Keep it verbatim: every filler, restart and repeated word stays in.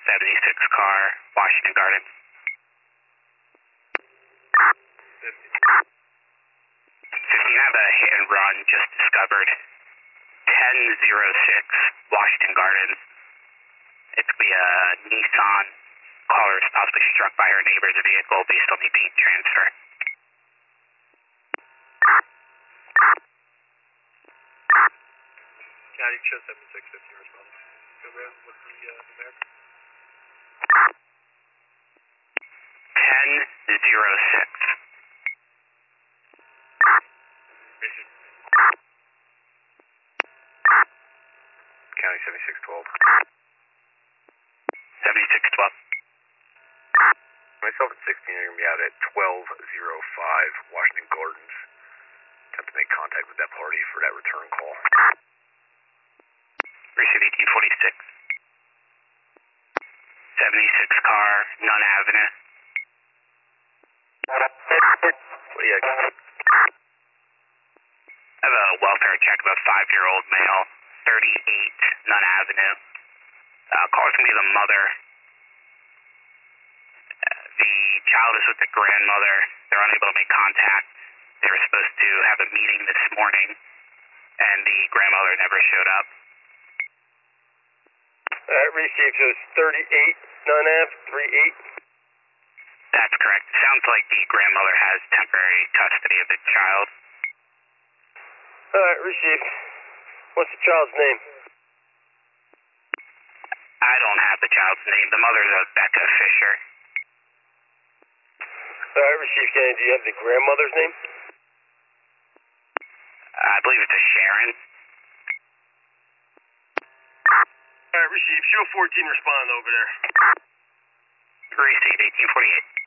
seventy-six car, Washington Gardens. fifteen, I have a hit and run just discovered. ten oh six, Washington Gardens. It's going to be a Nissan. Caller is possibly struck by her neighbor's vehicle based on the being transfer. County show seventy-six fifty response. Go ahead with the, uh, the mayor. ten oh six. County seventy-six twelve. seventy-six twelve. Myself and sixteen are going to be out at twelve oh five Washington Gardens. Attempt to make contact with that party for that return call. Receive eighteen forty-six. seventy-six car, Nunn Avenue. What do you got? I have a welfare check of a five-year-old male, thirty-eight Nunn Avenue. Uh, caller's going to be the mother. Uh, the child is with the grandmother. They're unable to make contact. They were supposed to have a meeting this morning, and the grandmother never showed up. Alright, received. So it's thirty-eight Nunn Ave, three eight. That's correct. Sounds like the grandmother has temporary custody of the child. Alright, received. What's the child's name? I don't have the child's name. The mother's a Becca Fisher. Alright, received. Kenny, do you have the grandmother's name? I believe it's a Sharon. Alright, received. Show fourteen respond over there. Received eighteen forty-eight.